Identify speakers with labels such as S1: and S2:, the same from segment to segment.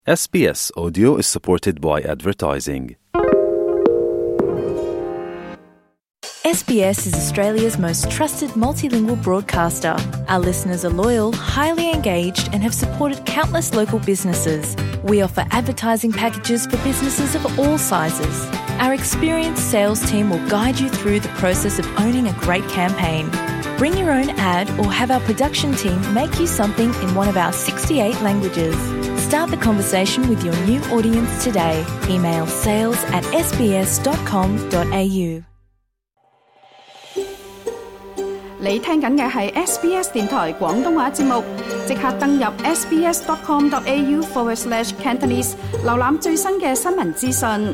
S1: SBS Audio is supported by advertising.
S2: SBS is Australia's most trusted multilingual broadcaster. Our listeners are loyal, highly engaged, and have supported countless local businesses. We offer advertising packages for businesses of all sizes. Our experienced sales team will guide you through the process of owning a great campaign. Bring your own ad or have our production team make you something in one of our 68 languages. Start the conversation with your new audience today. Email sales@sbs.com.au.
S3: 你聽緊嘅係 SBS 電台廣東話節目，即刻登入 sbs.com.au/Cantonese 瀏覽最新嘅新聞資訊。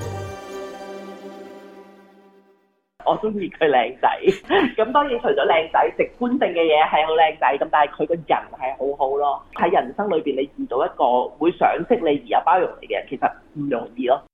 S4: 我中意佢靚仔，咁當然除咗靚仔，直觀性嘅嘢係好靚仔，咁但係佢個人係好好咯。喺人生裏邊，你遇到一個會賞識你而有包容你嘅人，其實唔容易咯。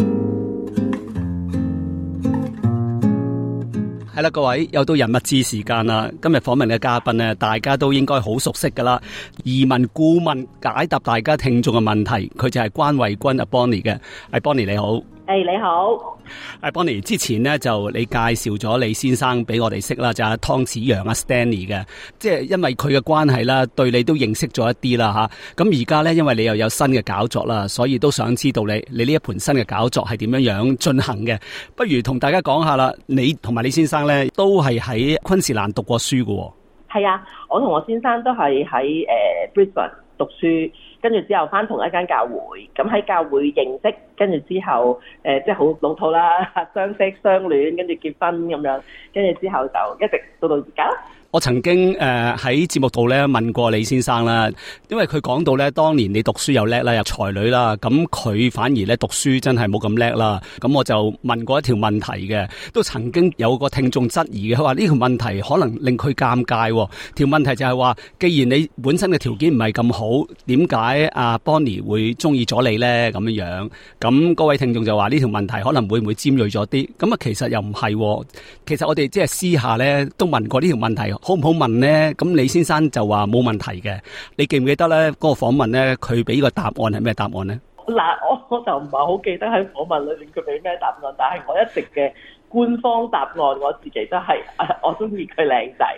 S5: 係啦，各位又到人物誌時間啦。今日訪問嘅嘉賓咧，大家都應該好熟悉噶啦。移民顧問解答大家聽眾嘅問題，佢就係關慧君阿 Bonnie 嘅。Bonnie 你好。
S4: 你好。
S5: Bonnie 之前咧就你介紹咗李先生俾我哋識啦，就係湯子揚阿 Stanley 嘅，即係因為佢嘅關係啦，對你都認識咗一啲啦吓。咁而家咧，因為你又有新嘅搞作啦，所以都想知道你呢一盤新嘅搞作係點樣進行嘅。不如同大家講下啦，你同埋李先生咧都係喺昆士蘭讀過書嘅。
S4: 係啊，我同我先生都係喺Brisbane 讀書。跟住之後翻同一間教會，咁喺教會認識，跟住之後即係好老土啦，相識相戀，跟住結婚咁樣，跟住之後就一直到而家。
S5: 我曾經喺節目度咧問過李先生啦，因為佢講到咧，當年你讀書又叻啦，又才女啦，咁佢反而咧讀書真係冇咁叻啦。咁我就問過一條問題嘅，都曾經有個聽眾質疑嘅，佢話呢條問題可能令佢尷尬。條問題就係話，既然你本身嘅條件唔係咁好，點解阿 Bonnie 會中意咗你咧？咁樣，咁嗰位聽眾就話呢條問題可能會唔會尖銳咗啲？咁啊，其實又唔係。其實我哋即係私下咧都問過呢條問題。好唔好問呢？咁李先生就話冇問題嘅。你記唔記得呢嗰個訪問呢？佢俾個答案係咩答案呢？
S4: 嗱，我就唔係好記得喺訪問裏面佢俾咩答案，但係我一直嘅官方答案我自己都係我中意佢靚仔。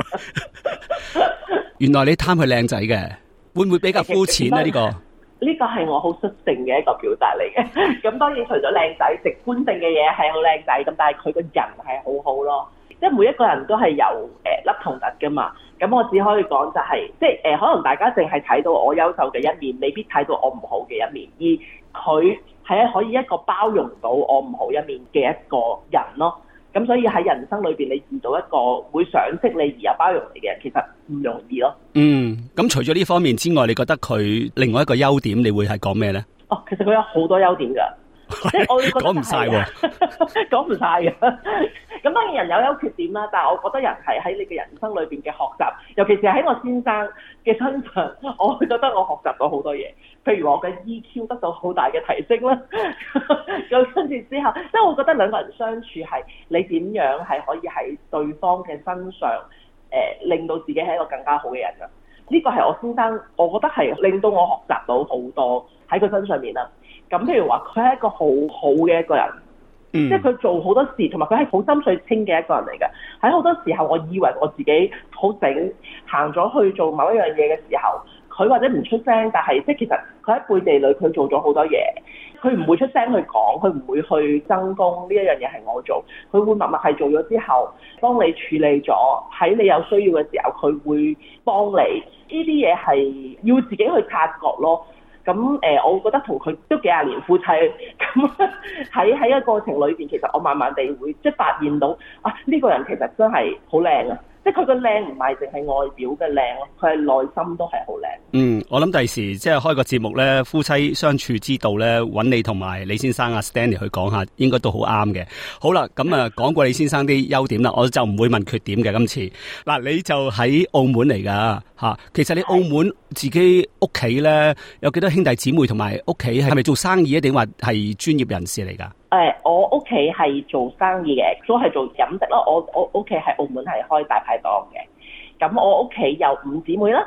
S5: 原來你貪佢靚仔嘅，會唔會比較膚淺呢？呢個
S4: 係我好率性嘅一個表達嚟嘅。咁當然除咗靚仔，直觀性嘅嘢係好靚仔，咁但係佢個人係好好咯。即係每一個人都係有粒同突㗎嘛，咁我只可以講就係、即係可能大家淨係睇到我優秀嘅一面，未必睇到我唔好嘅一面，而佢係可以一個包容到我唔好一面嘅一個人咯。咁所以喺人生裏邊，你遇到一個會賞識你而有包容你嘅人，其實唔容易咯。
S5: 咁除咗呢方面之外，你覺得佢另外一個優點，你會係講咩咧？
S4: 其實佢有好多優點㗎。即係我覺得
S5: 講唔晒喎，
S4: 講唔晒嘅。咁當然人有優缺點啦，但係我覺得人係喺你嘅人生裏邊嘅學習，尤其是喺我先生嘅身上，我會覺得我學習到好多嘢。譬如我嘅 EQ 得到好大嘅提升啦。咁跟住之後，即係我覺得兩個人相處係你點樣係可以喺對方嘅身上令到自己係一個更加好嘅人㗎。呢個係我先生，我覺得係令到我學習到好多喺佢身上面啦。咁譬如話，佢係一個好好嘅一個人，即係佢做好多事，同埋佢係好心水清嘅一個人嚟嘅。喺好多時候，我以為我自己好醒，行咗去做某一樣嘢嘅時候，佢或者唔出聲，但係即係其實佢喺背地裏佢做咗好多嘢，佢唔會出聲去講，佢唔會去爭功，呢一樣嘢係我做，佢會默默係做咗之後，幫你處理咗，喺你有需要嘅時候，佢會幫你。呢啲嘢係要自己去察覺咯。咁我覺得同佢都幾廿年夫妻，咁喺一個過程裏邊，其實我慢慢地會即係發現到呢個人其實真係好靚啊！即係佢個靚唔係淨係外表嘅靚咯，佢係內心都係好靚。
S5: 我諗第時即係開個節目咧，夫妻相處之道咧，揾你同埋李先生阿 Stanley 去講下，應該都好啱嘅。好啦，咁講過李先生啲優點啦，我就唔會問缺點嘅。今次嗱，你就喺澳門嚟㗎嚇，其實你澳門自己屋企咧有幾多兄弟姊妹，同埋屋企係咪做生意，定話係專業人士嚟㗎？
S4: 我屋企係做生意嘅，都係做飲食啦。我屋企喺澳門係開大排檔嘅。咁我屋企有5姊妹啦，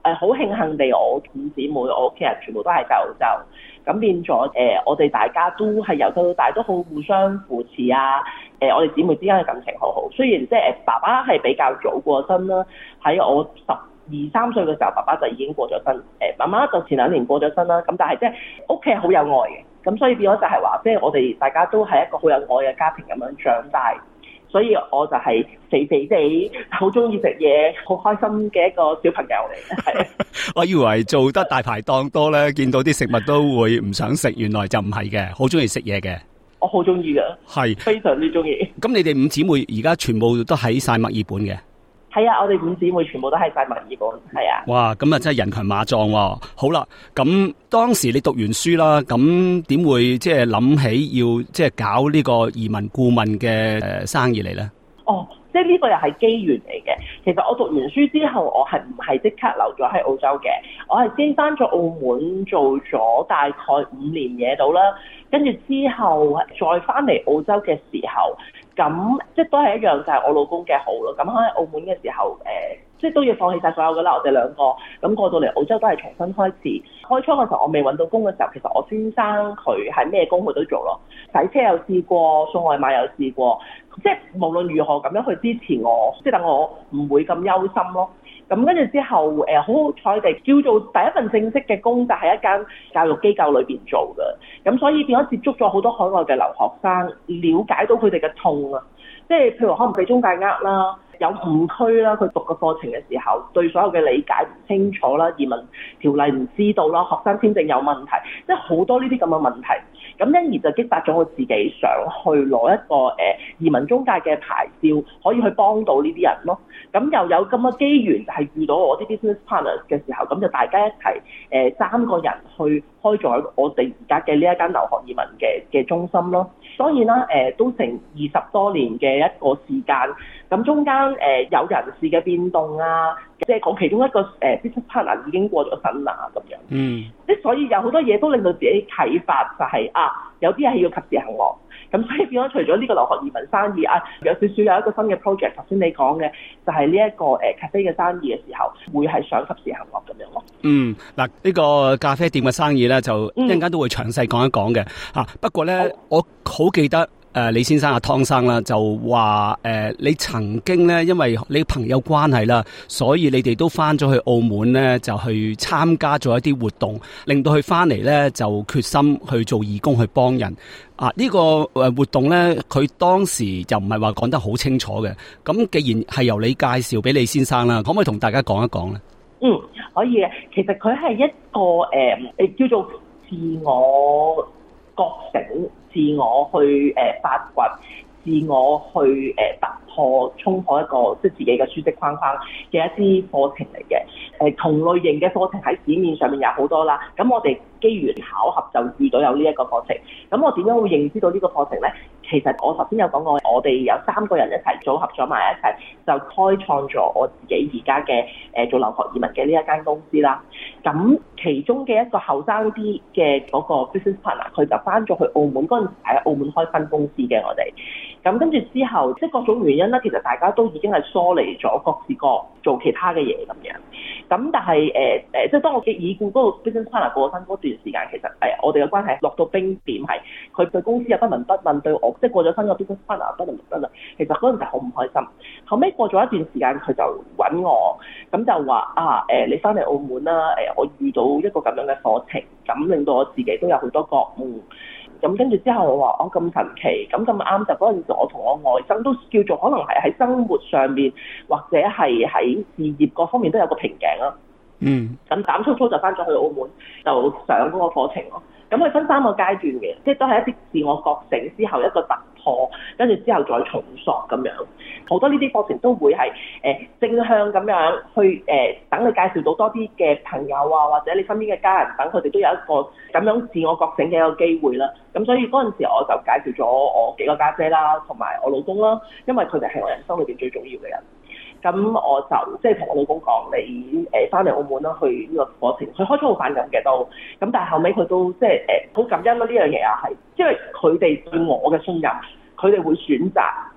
S4: 好慶幸地，我五姊妹我屋企人全部都係喺澳洲，咁變咗我哋大家都係由細到大都好互相扶持啊。我哋姊妹之間嘅感情好好，雖然即係爸爸係比較早過身啦，喺我12-13歲嘅時候，爸爸就已經過咗身，媽媽就前2年過咗身啦。咁但係即係屋企係好有愛嘅，咁所以變咗就係話，即係我哋大家都係一個好有愛嘅家庭咁樣長大。所以我就係肥肥地，好中意食嘢，好開心嘅一個小朋友嚟。係
S5: 我以為做得大排檔多咧，見到啲食物都會唔想食，原來就唔係嘅，好中意食嘢嘅。
S4: 我好中意㗎，係非常之中意。
S5: 咁你哋5姊妹而家全部都喺晒墨爾本嘅？
S4: 係啊，我哋5姊妹全部都喺晒墨爾本，係啊。
S5: 哇，咁啊真係人強馬壯喎。好啦，咁當時你讀完書啦，咁點會即係諗起要即係搞呢個移民顧問嘅生意嚟咧？
S4: 哦，即係呢個又係機緣嚟嘅。其實我讀完書之後，我係唔係即刻留咗喺澳洲嘅？我係先返咗澳門做咗大概5年嘢到啦，跟住之後再返嚟澳洲嘅時候。咁即係都係一樣，就係我老公嘅好咯。咁喺澳門嘅時候，即係都要放棄晒所有㗎啦。我哋兩個咁過到嚟澳洲都係重新開始。開初嘅時候我未揾到工嘅時候，其實我先生佢係咩工佢都做咯。洗車又試過，送外賣又試過，即係無論如何咁樣去支持我，即係等我唔會咁憂心咯。咁跟住之後，好好彩地叫做第一份正式嘅工就喺一間教育機構裏邊做嘅，咁所以變咗接觸咗好多海外嘅留學生，了解到佢哋嘅痛啊，即係譬如可能被中介啦，有誤區啦，佢讀嘅課程嘅時候對所有嘅理解唔清楚啦，移民條例唔知道啦，學生簽證有問題，即係好多呢啲咁嘅問題。咁因而就激發咗我自己想去攞一個移民中介嘅牌照，可以去幫到呢啲人咯。咁又有咁嘅機緣，就係遇到我啲 business partners 嘅時候，咁就大家一齊3個人去開咗我哋而家嘅呢一間留學移民嘅中心咯。當然啦，都成20多年嘅一個時間，咁中間有人事嘅變動啊，即係我其中一個business partner 已經過咗身啦咁樣。即係所以有好多嘢都令到自己啟發，就係有啲係要及時行樂。咁所以變咗除咗呢個留學移民生意有少少有一個新嘅 project， 頭先你講嘅就係呢一個咖啡嘅生意嘅時候，會係想及時行樂咁樣咯。嗱，呢個咖啡店嘅生意咧，就一陣間都會詳細講一講嘅。不過咧，我好記得。李先生湯生啦，就話你曾經咧，因為你朋友關係啦，所以你哋都翻咗去澳門咧，就去參加咗一啲活動，令到佢翻嚟咧就決心去做義工去幫人。呢個活動咧，佢當時就唔係話講得好清楚嘅。咁既然係由你介紹俾李先生啦，可唔可以同大家講一講咧？可以嘅。其實佢係一個叫做自我覺醒。自我去發掘，自我去突破、衝破一個即係自己嘅舒適框框嘅一啲課程嚟嘅。同類型嘅課程喺市面上面有好多啦。咁我哋機緣巧合就遇到有呢一個課程。咁我點樣會認知到呢個課程呢？其實我頭先有講過，我哋有3個人一齊組合咗埋一齊，就開創咗我自己而家嘅做留學移民嘅呢一間公司啦。咁其中嘅一個後生啲嘅嗰個 business partner， 佢就翻咗去澳門，嗰陣時喺澳門開分公司嘅我哋。咁跟住之後，即係各種原因啦，其實大家都已經係疏離咗，各自各做其他嘅嘢咁樣。咁但係即係當我嘅已故嗰個 business partner 過身嗰段時間，其實我哋嘅關係落到冰點，係佢對公司又不聞不問，對我即係過咗身個 business partner 不聞不問。其實嗰陣時好唔開心。後尾過咗一段時間，佢就揾我，咁就話你翻嚟澳門啦，我遇到一個咁樣嘅課程，咁令到我自己都有好多覺悟。咁跟住之後我話咁神奇，咁啱就嗰陣時我同我外甥都叫做可能係喺生活上面或者係喺事業各方面都有個瓶頸啦。咁膽粗粗就翻咗去澳門，就上嗰個課程咯。咁佢分3個階段嘅，即係都係一啲自我覺醒之後一個突破，跟住之後再重塑咁樣。好多呢啲課程都會係正向咁樣去等你介紹到多啲嘅朋友啊，或者你身邊嘅家人等佢哋都有一個咁樣自我覺醒嘅一個機會啦。咁所以嗰陣時我就介紹咗我幾個家姐啦，同埋我老公啦，因為佢哋係我人生裏邊最重要嘅人。咁我就即係同我老公講，你翻嚟澳門啦，去呢個課程，佢開初好反感嘅都，咁但係後尾佢都即係好感恩咯。呢樣嘢啊係，因為佢哋對我嘅信任，佢哋會選擇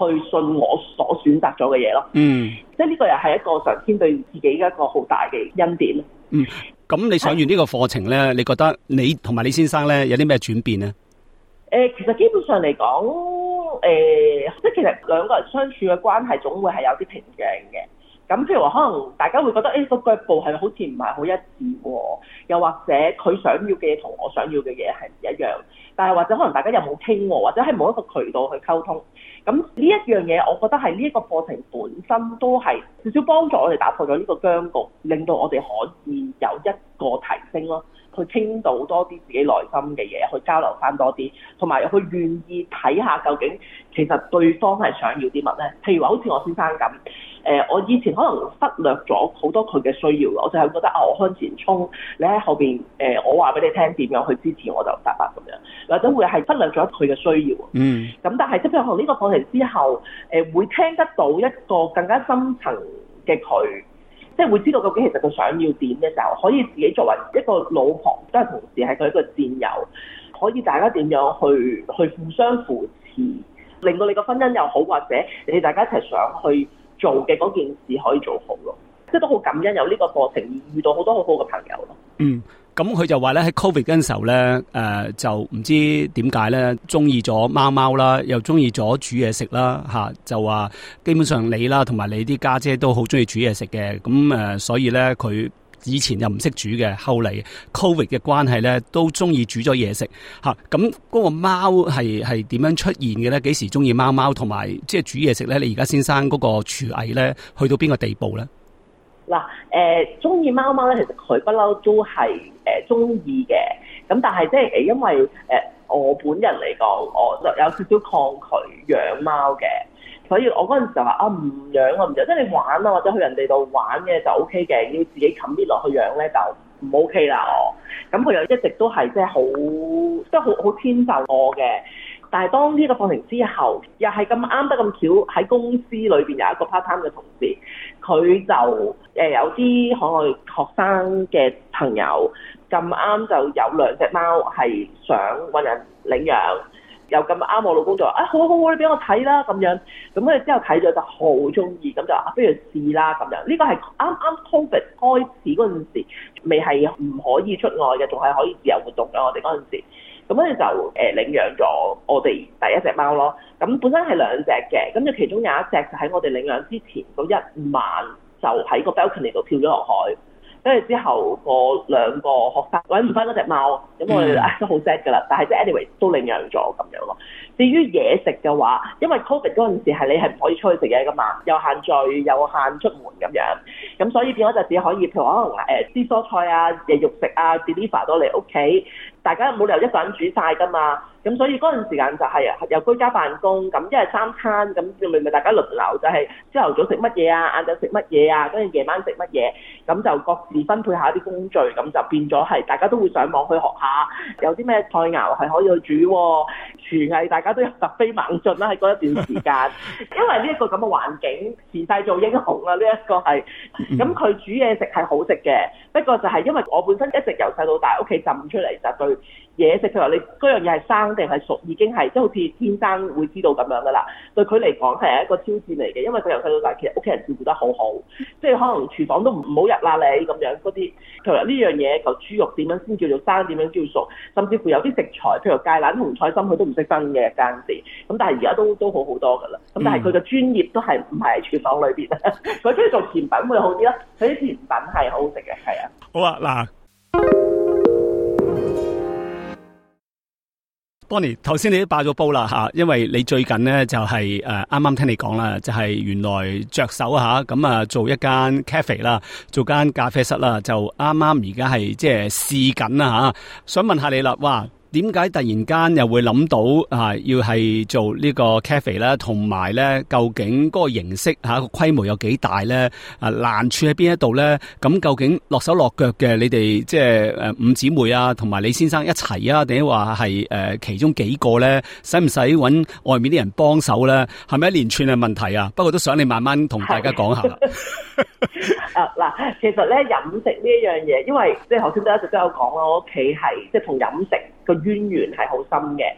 S4: 去信我所選擇咗嘅嘢咯。即係呢個又係一個上天對自己嘅一個好大嘅恩典。
S5: 咁你上完呢個課程咧，你覺得你同埋李先生咧有啲咩轉變咧？
S4: 其實基本上嚟講，即係其實兩個人相處嘅關係總會係有啲屏障嘅。咁譬如話，可能大家會覺得，個腳步係好似唔係好一致喎，又或者佢想要嘅嘢同我想要嘅嘢係唔一樣，但係或者可能大家又冇傾喎，或者係冇一個渠道去溝通。咁呢一樣嘢，我覺得係呢一個課程本身都係少少幫助我哋打破咗呢個僵局，令到我哋可以有一個提升咯。去傾到多啲自己內心嘅嘢，去交流翻多啲，同埋去願意睇下究竟其實對方係想要啲乜咧？譬如話好似我先生咁，我以前可能忽略咗好多佢嘅需要，我就係覺得我向前衝，你喺後邊我話俾你聽點樣去支持我就得啦咁樣，或者會係忽略咗佢嘅需要。咁但係即係譬如學呢個課程之後，會聽得到一個更加深層嘅佢。即係會知道究竟其實佢想要點嘅時候，可以自己作為一個老婆，都係同時係佢一個戰友，可以大家點樣去互相扶持，令到你個婚姻又好，或者你哋大家一齊想去做嘅嗰件事可以做好咯。即係都好感恩有呢個課程，而遇到好多好好嘅朋友咯。
S5: 咁佢就話咧喺 Covid 嗰陣時候咧，就唔知點解咧，中意咗貓貓啦，又中意咗煮嘢食啦，就話基本上你啦，同埋你啲家姐都好中意煮嘢食嘅，咁所以咧佢以前又唔識煮嘅，後嚟 Covid 嘅關係咧，都中意煮咗嘢食嚇。咁嗰個貓係點樣出現嘅咧？幾時中意貓貓同埋即係煮嘢食咧？你而家先生嗰個廚藝咧，去到邊個地步咧？
S4: 嗱，中意貓貓咧，其實佢不嬲都係中意嘅，咁但係即係因為我本人嚟講，我就有少少抗拒養貓嘅，所以我嗰陣時就話唔養啊唔養，即係你玩啊或者去人哋度玩嘅就 O K 嘅，要自己冚啲落去養咧就唔 O K 啦我。咁佢又一直都係即係好遷就我嘅。但係當呢個課程之後，又係咁啱得咁巧喺公司裏邊有一個 part time 嘅同事，佢就有啲可愛學生嘅朋友咁啱就有2隻貓係想搵人領養，又咁啱我老公就話好你俾我睇啦咁樣，咁佢之後睇咗就好中意，咁就不如試啦咁樣。呢個係啱啱 Covid 開始嗰陣時，未係唔可以出外嘅，仲係可以自由活動嘅我哋嗰陣時。咁咧就領養咗我哋第一隻貓咯。咁本身係2隻嘅，咁就其中有一隻就喺我哋領養之前嗰一晚就喺個 balcony 度跳咗落海，跟住之後個2個學生揾唔翻嗰隻貓，咁我哋都好 sad 㗎啦。但係即係 anyway 都領養咗咁樣咯。至於嘢食嘅話，因為 Covid 嗰陣時係你係唔可以出去食嘢㗎嘛，又限聚又限出門咁樣，咁所以變咗就只可以譬如可能啲蔬菜啊、肉食啊 deliver 到嚟屋企。大家冇理由一個人煮晒㗎嘛，咁所以嗰陣時間就係由居家辦公，咁一日3餐，咁咪大家輪流，就係朝頭早食乜嘢啊，晏晝食乜嘢啊，跟住夜晚食乜嘢，咁就各自分配下啲工序，咁就變咗係大家都會上網去學下，有啲咩菜肴係可以去煮，廚藝大家都有突飛猛進啦喺嗰一段時間，因為呢一個咁嘅環境，時勢做英雄啦，呢一個係，咁佢煮嘢食係好食嘅，不過就係因為我本身一直由細到大屋企浸出嚟就對。嘢食譬如話你嗰樣嘢係生定係熟，已經係即係好似天生會知道咁樣噶啦。對佢嚟講係一個挑戰嚟嘅，因為佢由細到大其實屋企人照顧得好好，即係可能廚房都唔好入啦你咁樣嗰啲。譬如話呢樣嘢嚿豬肉點樣先叫做生，點樣叫做熟，甚至乎有啲食材譬如芥蘭紅菜心佢都唔識分嘅間時。咁但係而家都好好多噶啦。咁但係佢嘅專業都係唔係喺廚房裏邊啊？佢中意做甜品會好啲咯。佢啲甜品係好好食嘅，係啊。
S5: 好啊，嗱。Bonnie， 頭先你都爆咗煲啦嚇，因為你最近咧就係啱啱聽你講啦，就係原來着手嚇咁做一間 cafe 啦，做間咖啡室啦，就啱啱而家係即係試緊啦嚇，想問下你啦，哇！點解突然間又會諗到要係做呢個 cafe 咧？同埋咧，究竟嗰個形式個規模有幾大咧？難處喺邊一度咧？咁究竟落手落腳嘅你哋即係5姊妹啊，同埋李先生一齊啊，定係話係其中幾個咧？使唔使揾外面啲人幫手咧？係咪一連串嘅問題啊？不過都想你慢慢同大家講下啦。
S4: 嗱，其實咧飲食呢一樣嘢，因為即係頭先都一直都有講啦，我屋企係即係同飲食個淵源係好深嘅。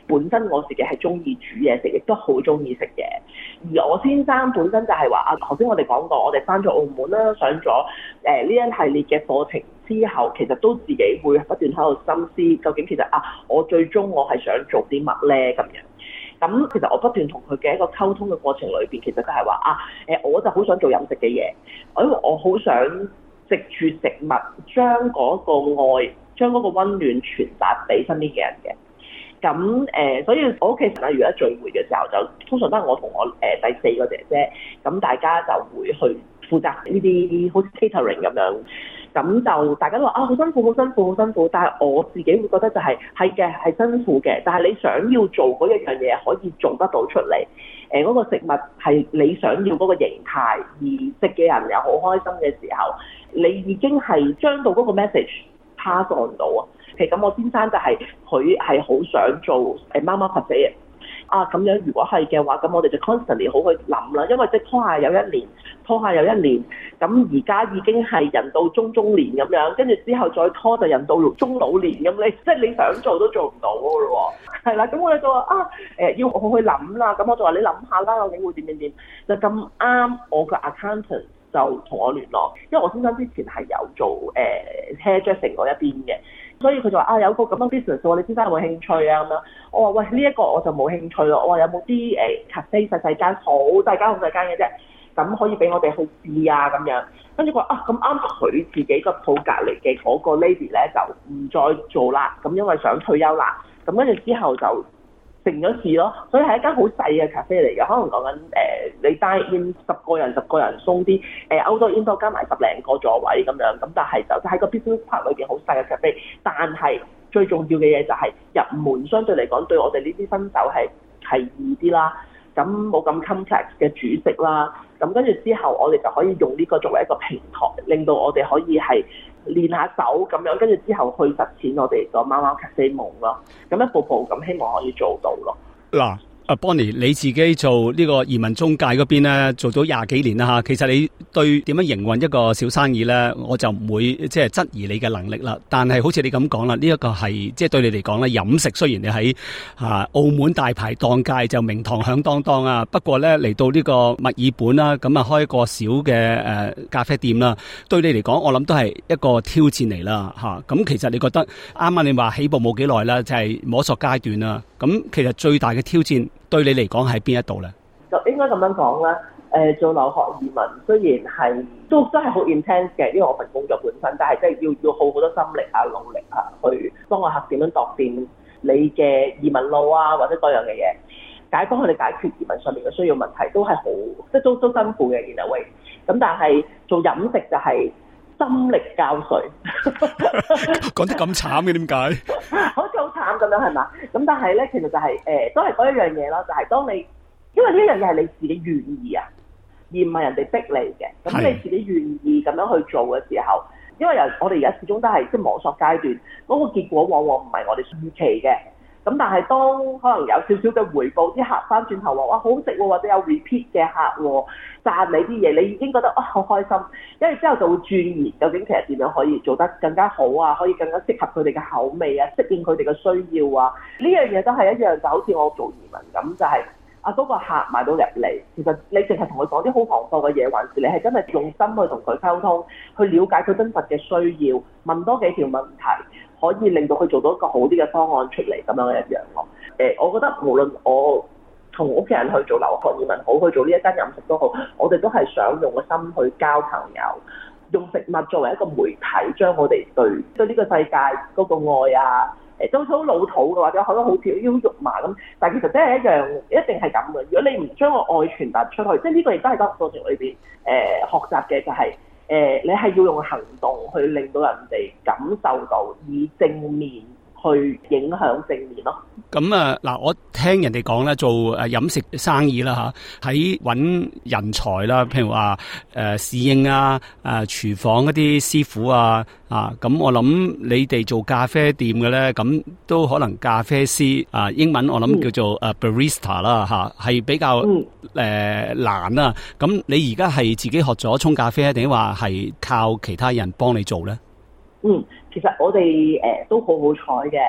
S4: 本身我自己係中意煮嘢食，亦都好中意食嘢。而我先生本身就係話啊，頭先我哋講過，我哋翻咗澳門啦，上咗呢一系列嘅課程之後，其實都自己會不斷喺度深思，究竟其實我最終我係想做啲乜咧咁樣。咁其實我不斷同佢嘅一個溝通嘅過程裏邊，其實就係話我就好想做飲食嘅嘢，因為我好想藉住食物將嗰個愛、將嗰個溫暖傳達俾身邊嘅人嘅。咁所以我屋企成日如果聚會嘅時候，就通常都係我同我第四個姐姐，咁大家就會去負責呢啲好似 catering 咁樣。咁就大家都話好辛苦，好辛苦，好辛苦。但係我自己會覺得就係嘅，係辛苦嘅。但係你想要做嗰一樣嘢，可以做得到出嚟。嗰個食物係你想要嗰個形態，而食嘅人又好開心嘅時候，你已經係將到嗰個 message pass on 到啊。其實咁我先生就係佢係好想做媽媽拍仔嘅。咁樣如果係嘅話，咁我哋就 constantly 好去諗啦，因為即係拖下又一年，拖下又一年，咁而家已經係人到中年咁樣，跟住之後再拖就人到中老年咁，你即係你想做都做唔到㗎咯喎，係啦，咁我哋就話要我去諗啦，咁我就話你諗下啦，究竟會點，就咁啱我個 accountant 就同我聯絡，因為我先生之前係有做hairdressing 嗰一邊嘅。所以佢就話有個咁樣 business 喎，你先生有冇興趣啊咁樣？我話喂，呢一個我就冇興趣咯。我話有冇啲cafe 細間，好細間嘅啫，咁可以俾我哋去試啊咁樣。跟住佢話咁啱佢自己個鋪隔離嘅嗰個 lady 咧就唔再做啦，咁因為想退休啦。咁跟住之後就成咗事咯。所以係一間好細嘅 cafe 嚟嘅，可能講緊你 dine in 10個人鬆啲，outdoor indoor 加埋10零個座位咁樣，咁但係就喺個 business park 裏邊好細嘅 cafe， 但係最重要嘅嘢就係入門相對嚟講對我哋呢啲新手係易啲啦，咁冇咁 complex 嘅煮食啦，咁跟住之後我哋就可以用呢個作為一個平台，令到我哋可以係練下手咁樣，跟住之後去實踐我哋個貓貓 cafe 夢咯，咁一步步咁希望可以做到咯。
S5: 嗱。Bonnie， 你自己做呢個移民中介嗰邊咧，做咗20幾年啦嚇。其實你對點樣營運一個小生意咧，我就唔會即係質疑你嘅能力啦。但係好似你咁講啦，呢一個係即係對你嚟講咧，飲食雖然你喺澳門大排檔界就名堂響當當啊，不過咧嚟到呢個墨爾本啦，咁啊開一個小嘅咖啡店啦，對你嚟講，我諗都係一個挑戰嚟啦嚇。咁其實你覺得啱啱你話起步冇幾耐啦，就係摸索階段啦。咁其實最大嘅挑戰對你嚟講喺邊一度咧？
S4: 就應該咁樣講啦。做留學移民雖然係都真係好 intense 嘅，因為我份工作本身，但係即係要耗好多心力啊、努力啊，去幫我客點樣度掂你嘅移民路啊，或者各樣嘅嘢，幫佢哋解決移民上面嘅需要問題，都係好即係都辛苦嘅 in a way。咁但係做飲食就係心力交瘁。
S5: 講得咁慘嘅點解？
S4: 好似好慘咁樣係嘛？咁但係咧，其實就係都係嗰一樣嘢啦，就係當你因為呢一樣嘢係你自己願意啊，而唔係人哋逼你嘅。咁你自己願意咁樣去做嘅時候，因為我哋而家始終都係即係摸索階段，嗰個結果往往唔係我哋預期嘅。咁但係當可能有少少嘅回報，啲客翻轉頭話哇好食喎，或者有 repeat 嘅客喎，讚你啲嘢，你已經覺得好開心，跟住之後就會鑽研究竟其實點樣可以做得更加好啊，可以更加適合佢哋嘅口味啊，適應佢哋嘅需要啊，呢樣嘢都係一樣，就好似我做移民咁，就係嗰個客買到入嚟，其實你淨係同佢講啲好行貨嘅嘢，還是你係真係用心去同佢溝通，去了解佢真實嘅需要，問多幾條問題，可以令到佢做到一個好啲嘅方案出嚟，咁樣一樣咯。我覺得無論我同屋企人去做留學移民好，去做呢一間飲食都好，我哋都係想用個心去交朋友，用食物作為一個媒體，將我哋對呢個世界嗰個愛啊，都好老土嘅，或者可能好似要肉麻咁，但係其實真係一樣，一定係咁嘅。如果你唔將個愛傳達出去，即係呢個亦都係個過程裏邊學習嘅，就係你係要用行動去令到人哋感受到，以正面去影響正面咯。
S5: 咁嗱，我聽人哋講咧，做飲食生意啦嚇，喺揾人才啦，譬如話侍應啊、廚房嗰啲師傅啊，咁我諗你哋做咖啡店嘅咧，咁都可能咖啡師英文我諗叫做barista 啦嚇，係比較難啊。咁你而家係自己學咗沖咖啡，定話係靠其他人幫你做咧？
S4: 其實我哋都好好彩嘅。咁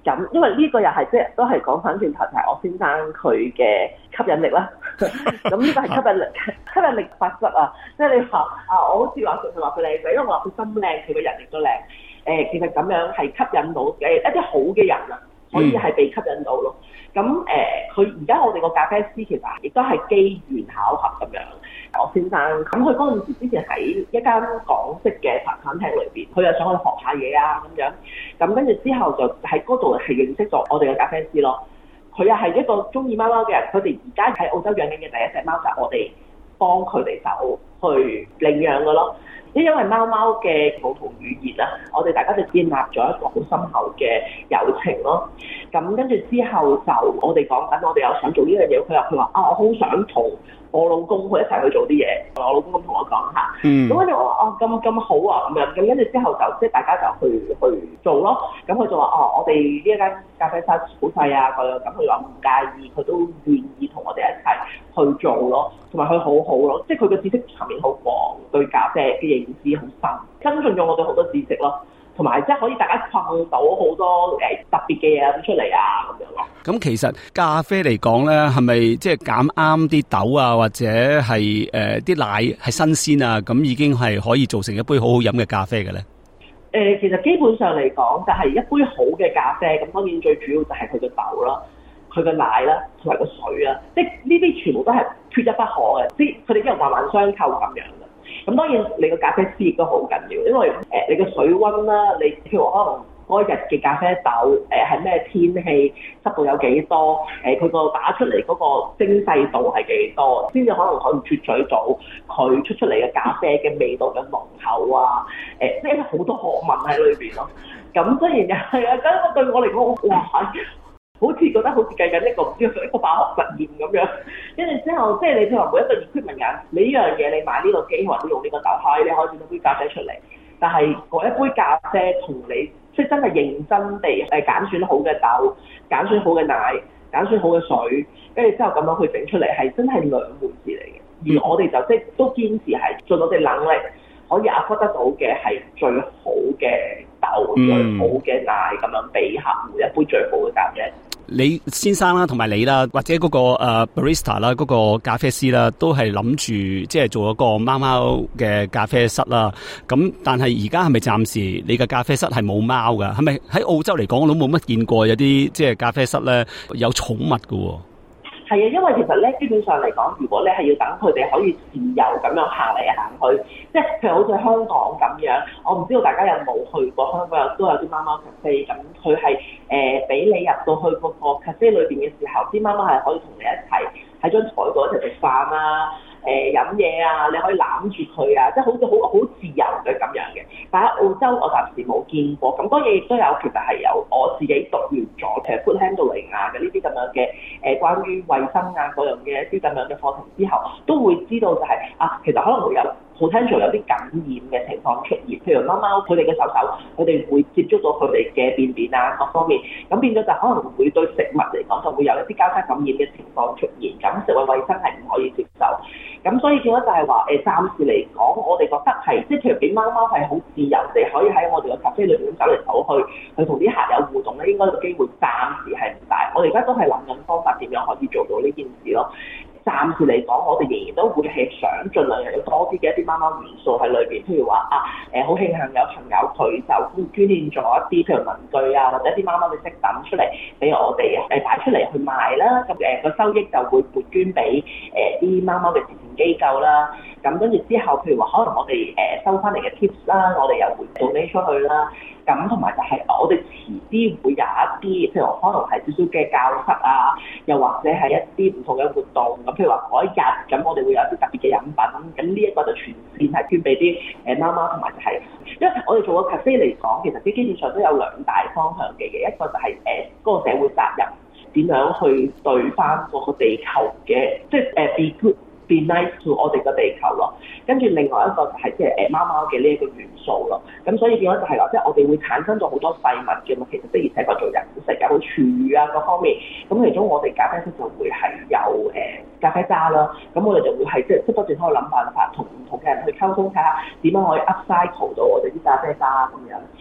S4: 咁因為呢個又係即係都係講返轉頭，就係我先生佢嘅吸引力啦。咁呢個係吸引力法則啊！即係你話我好似話佢靚仔，因為我話佢心靚，佢個人亦都靚。其實咁樣係吸引到一啲好嘅人啊，可以係被吸引到咯。咁佢而家我哋個咖啡師其實亦都係機緣巧合咁樣。我先生咁佢嗰陣時之前喺一間港式嘅茶餐廳裏邊，佢又想去學下嘢啊咁樣。咁跟住之後就喺嗰度係認識咗我哋嘅咖啡師咯。佢又係一個中意貓貓嘅人，佢哋而家喺澳洲養緊嘅第一隻貓就係我哋幫佢哋手去領養嘅咯。因為貓貓嘅共同語言啦，我哋大家就建立咗一個好深厚嘅友情咯。咁跟住之後就我哋講緊，我哋又想做呢樣嘢，佢話我好想同我老公佢一齊去做啲嘢，我老公咁同我講下。咁跟住我話咁好啊咁樣，咁跟住之後就即係大家就去做咯。咁佢就話我哋呢一間咖啡室好細啊，咁佢話唔介意，佢都願意同我哋一齊去做咯。同埋佢好好咯，即係佢嘅知識層面好廣，對咖啡嘅認知好深，跟進咗我哋好多知識咯。同埋即係可以大家創到好多特別嘅嘢出嚟啊咁樣咯。
S5: 咁其實咖啡嚟講咧，係咪即係揀啱啲豆啊，或者係啲奶係新鮮啊，咁已經係可以做成一杯好好飲嘅咖啡嘅咧？
S4: 其實基本上嚟講，就係一杯好嘅咖啡，咁當然最主要就係佢嘅豆啦、佢嘅奶啦，同埋個水啦，即係呢啲全部都係缺一不可嘅，即係佢哋即係環環相扣咁樣嘅。咁當然你個咖啡師亦都好緊要，因為你個水溫啦，你譬如可能嗰日嘅咖啡豆係咩天氣，濕度有幾多，佢個打出嚟嗰個精細度係幾多，先至可能可以脫取到佢出嚟嘅咖啡嘅味道嘅濃厚啊，即係好多學問喺裏邊咯。咁雖然係啊，咁對我嚟講，哇！好似覺得好似計緊一個化學實驗咁樣，跟住之後即係你譬如話每一個 equipment 人，你呢樣嘢你買呢個機或者用呢個豆開，你可以整到杯咖啡出嚟。但係嗰一杯咖啡同你即係真係認真地揀選好嘅豆、揀選好嘅奶、揀選好嘅水，跟住之後咁樣去整出嚟，係真係兩回事嚟嘅。而我哋就即係都堅持係盡我哋能力可以 afford 得到嘅係最好嘅豆、最好嘅奶咁樣俾客戶一杯最好嘅咖啡。
S5: 你先生啦，同埋你啦，或者嗰個barista 啦，嗰個咖啡師啦，都係諗住即係做一個貓貓嘅咖啡室啦。咁但係而家係咪暫時你嘅咖啡室係冇貓㗎？係咪喺澳洲嚟講我都冇乜見過有啲即係咖啡室咧有寵物㗎喎？
S4: 係啊，因為其實咧，基本上嚟講，如果你係要等佢哋可以自由咁樣行嚟行去，即係譬如好似香港咁樣，我唔知道大家有冇去過香港都有啲貓貓咖啡，咁佢係俾你入到去嗰個咖啡裏邊嘅時候，啲貓貓係可以同你一齊喺張台度一齊食飯啊。飲嘢啊，你可以攬住佢啊，即係好似好自由嘅咁樣嘅。但喺澳洲我暫時冇見過，咁當然亦都有，其實係有我自己讀完咗其實 food handling 啊嘅呢啲咁樣嘅關於衛生啊嗰樣嘅一啲咁樣嘅課程之後，都會知道就係其實可能會有potential有啲感染嘅情況出現，譬如貓貓佢哋嘅手，佢哋會接觸到佢哋嘅便便啊各方面，咁變咗就可能會對食物嚟講就會有一啲交叉感染嘅情況出現，咁食物衛生係唔可以接受。咁所以變咗就係話暫時嚟講，我哋覺得係即係譬如俾貓貓係好自由地可以喺我哋嘅咖啡裏面走嚟走去同啲客有互動咧，應該個機會暫時係唔大。我哋而家都係諗緊方法點樣可以做到呢件事咯。暫時嚟講，我哋仍然都會係想盡量有多啲嘅一啲貓貓元素喺裏邊，譬如話好慶幸有朋友佢就捐獻咗一啲譬如文具啊，或者一啲貓貓嘅飾品出嚟俾我哋擺出嚟去賣啦。咁個收益就會撥捐俾啲貓貓嘅慈善機構啦。咁跟住之後，譬如話可能我哋收翻嚟嘅 tips 啦，我哋又會donate出去啦。咁同埋就係我哋遲啲會有一啲，譬如可能係少少嘅教室啊，又或者係一啲唔同嘅活動。咁譬如話嗰一日，咁我哋會有啲特別嘅飲品。咁呢一個就全線係捐俾啲貓貓，同埋就係，因為我哋做個 cafe 嚟講，其實啲基本上都有兩大方向嘅，一個就係嗰個社會責任，點樣去對翻嗰個地球嘅，即係be good。be nice to 我哋個地球咯，跟住另外一個就係即係貓貓嘅呢一個元素咯，咁所以變咗就係話，即係我哋會產生咗好多廢物嘅嘛，其實的而且確做人食有廚餘啊各方面，咁其中我哋咖啡室就會係有咖啡渣啦，咁我哋就會係即係不斷喺度諗辦法，同唔同嘅人去溝通，睇下點樣可以 upcycle 到我哋啲咖啡渣咁樣。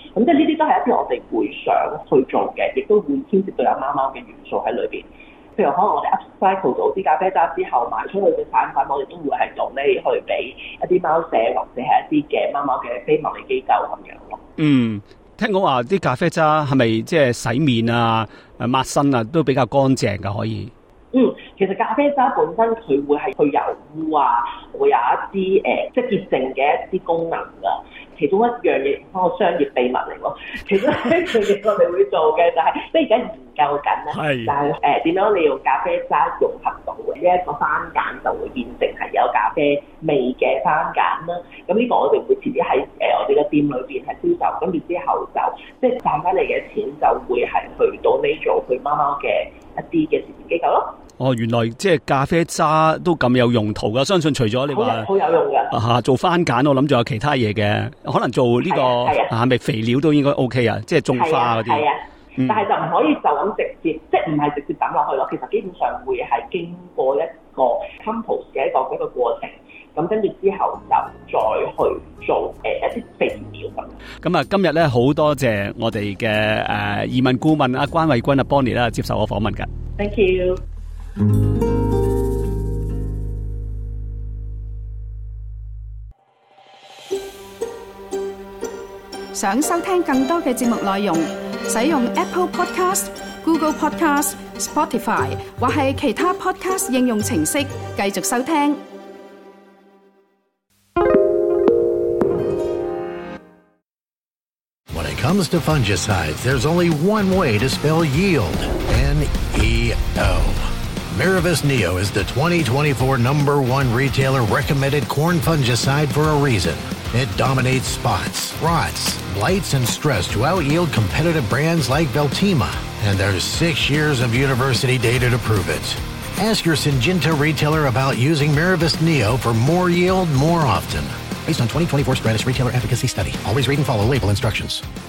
S4: 咁即係呢啲都係一啲我哋會想去做嘅，亦都會牽涉到有貓貓嘅元素喺裏邊。譬如可能我哋 upcycle 到啲咖啡渣之後賣出去嘅產品，我哋都會係donate去俾一啲貓舍或者係一啲嘅貓貓嘅非牟利機構咁樣咯。
S5: 聽講話啲咖啡渣係咪即係洗面啊、抹身啊都比較乾淨㗎？可以？
S4: 其實咖啡渣本身佢會係去油污啊，會有一啲即係潔淨嘅一啲功能㗎。其中一樣嘢，個商業秘密嚟咯。其中一樣嘢我哋會做嘅就係，即係而家研究緊咧，就係點樣利用咖啡渣融合到呢一個番梘，就會變成係有咖啡味嘅番梘啦。咁呢個我哋會遲啲喺我哋嘅店裏邊係銷售，跟住之後就即係賺翻嚟嘅錢就會係去到呢做去貓貓嘅一啲嘅慈善機構咯。
S5: 原來即係咖啡渣都咁有用途㗎。相信除咗你話
S4: 好有用㗎
S5: 做番梘，我諗仲有其他嘢嘅，可能做呢個係咪肥料都應該 OK 啊？即係種花嗰啲。但係就唔可以就咁直接，即係唔係直接抌落去咯。其實基本上會係經過一個 compost 嘅一個過程，咁跟住之後就再去做一啲肥料咁。咁今日咧好多謝我哋嘅移民顧問關慧君Bonnie 啦，接受我訪問㗎。
S4: Thank you。
S3: 想收聽更多嘅節目內容，使用 Apple Podcast、Google Podcast、Spotify 或係其他 Podcast 應用程式繼續收聽。
S6: When it comes to fungicides, there's only one way to spell yield. N-E-O. Miravis Neo is the 2024 #1 retailer recommended corn fungicide for a reason. It dominates spots, rots, blights, and stress to out-yield competitive brands like Veltima. And there's 6 years of university data to prove it. Ask your Syngenta retailer about using Miravis Neo for more yield more often. Based on 2024 Stratus Retailer Efficacy Study. Always read and follow label instructions.